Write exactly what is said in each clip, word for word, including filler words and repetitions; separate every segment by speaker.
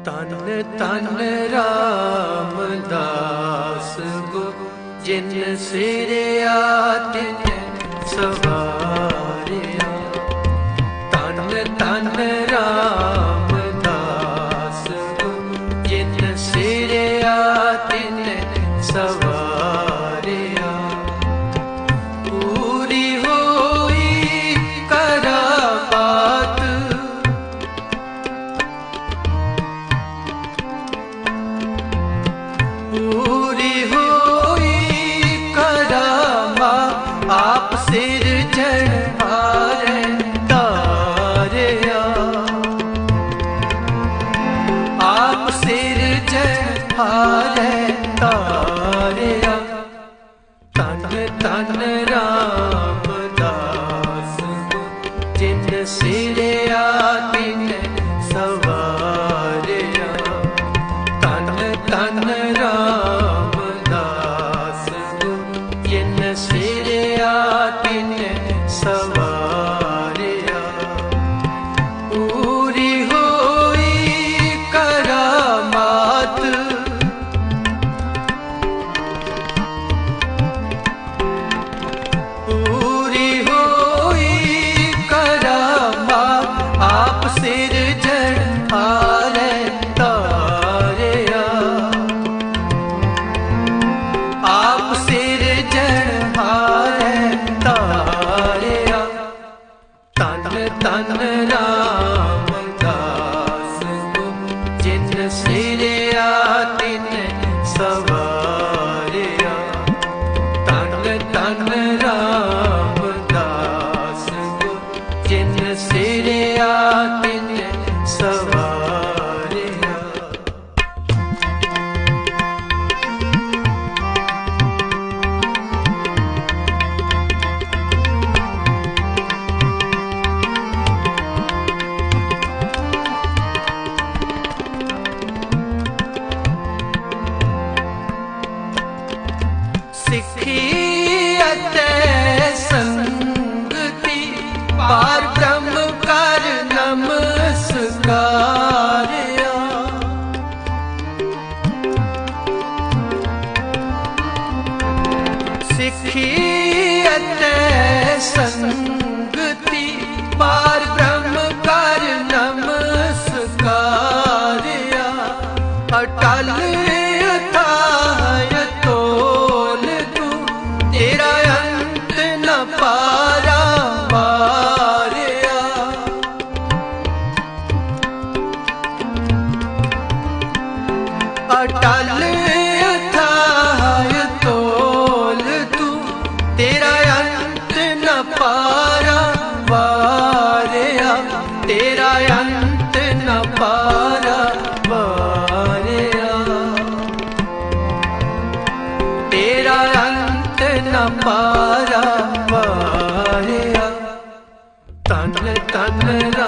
Speaker 1: तन तन रामदास गो जिन सिरिया तिन सवारिया। तन तन रामदास गो जिन सिरिया तिन सवारिया। पूरी होई करामात पूरी होई करामा आप सिरजनहारे तारिया। आप सिरजनहारे तारिया। तन तन रामदास जिन सिरिया तिन सवारिया। तन तन रामदास जिन सिरिया तिन सवारिया। पूरी होई करामात पूरी होई करामात आप सिरजनहारे तारिया। आप सिरजनहारे तारिया। तन तन रामदास गो जिन सिरिया तिन सवारिया। तन तन रामदास गो जिन सिरिया तिन सवारिया। सिखी अते संगति पार ब्रह्म कर नमस्कारिया। सिखी अते संगति पार ब्रह्म कर नमस्कारिया। अटल अथाय तोल तू तेरा अंत न पारा मारिया। अटल अथाय तोल तू तेरा अंत न पारा मारिया। तेरा अंत न पारा मारिया। तेरा अंत न पारा मारिया। तन तन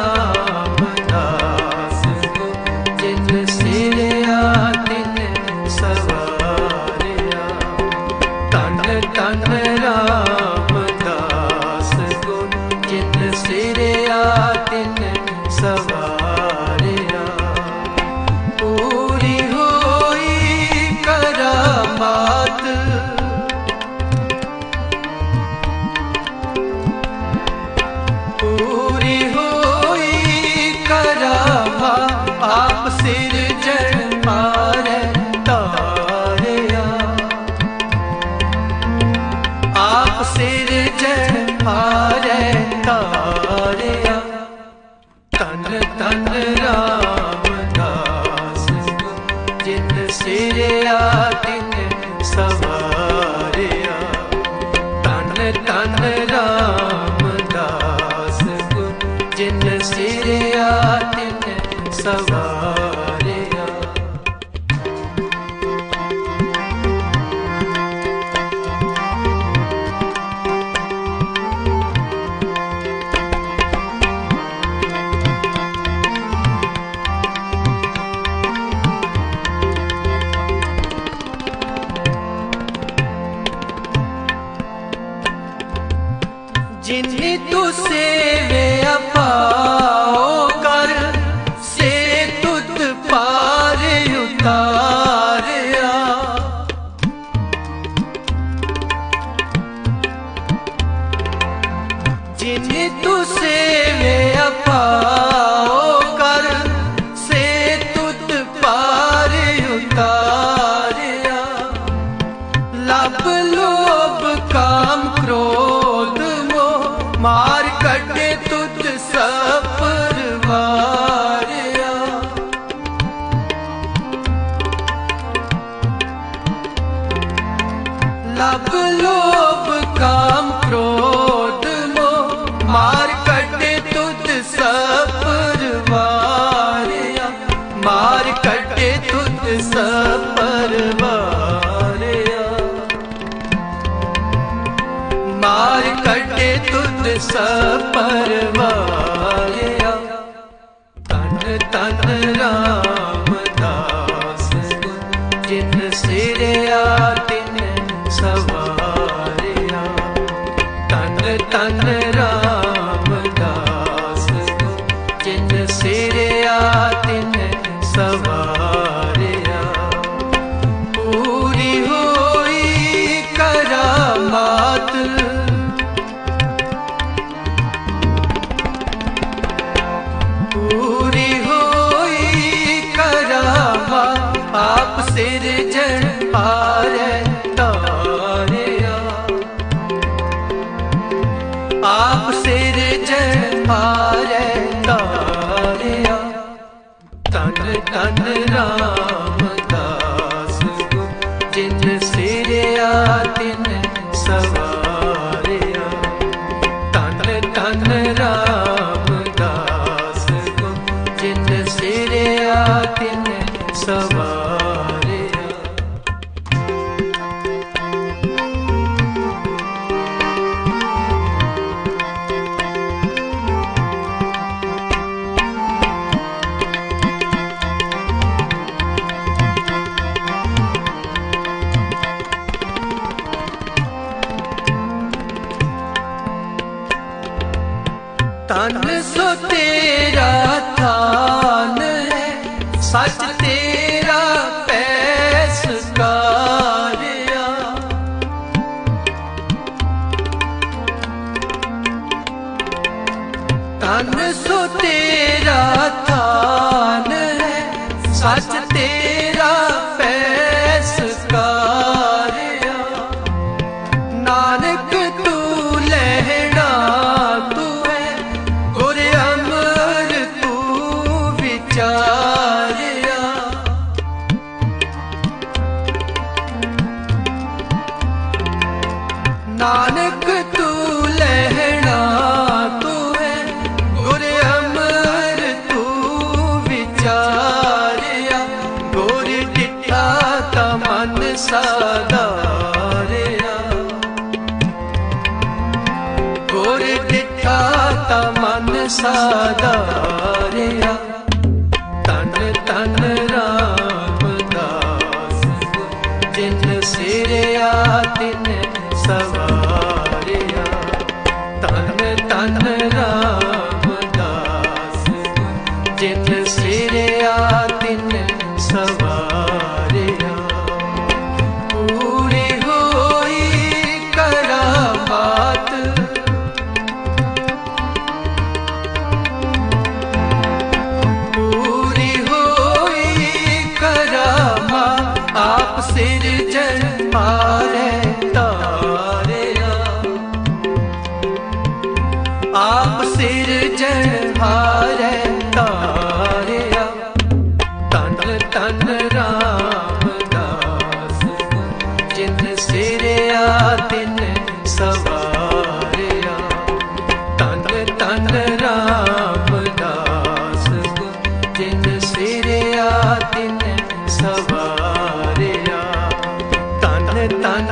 Speaker 1: रामदास गो जिन सिरिया तिन सवारिया। तन तन रामदास गो जिन सिरिया तिन सवारिया। पूरी होई करामात पूरी होई करामा आप सिरजनहारे तारिया। आप सिरजनहारे तारिया। तन तन रामदास गो जिन सिरिया तिन सवारिया। तन तन रामदास गो जिन सिरिया तिन सवारिया। जिन्हें तू सेवे अपाओ कर से तुद मार कटे तुद सपरवारिया, मार कटे तुद सपरवारिया। तन तन रामदास जिन सिरया तिन सवारिया। तन तन रामदास जिन सिरया तिन सवारिया। पूरी होई करामात, पूरी होई करामात, आप सिरजन हारे तारिया। आप सिरजन हारे तारिया। तन तन रामदास जिन सिरया तिन सवारिया। तन तन रामदास जिन सिरया तिन सवारिया। तन सो तेरा थान है, सच तेरा पैसकारिया। तन सो तेरा थान है, सच तेरा पैसकारिया। नानक तू लहना तू है, गुर अमर तू विचारिया। नानक तू लहना तू है, गुर अमर तू विचारिया। गुर डिठा ता मन साधारिया। गुर डिठा ता मन साधारिया। तन तन रामदास जिन सिरया तिन सवारिया। तन तन रामदास जिन सिरया तिन सवारिया। पूरी होई करामात, पूरी होई करामात, आप सिरजन हारे तारिया। आप सिरजन हारे तारिया। तन तन रामदास जिन सिरया तिन सवारिया। तन तन रामदास जिन सिरया तिन सवारिया। तन तन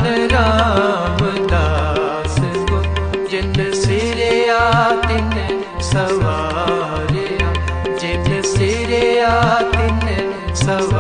Speaker 1: रामदास जिन सिरया तिन सवारिया। जिन सिरया तिन सवारिया।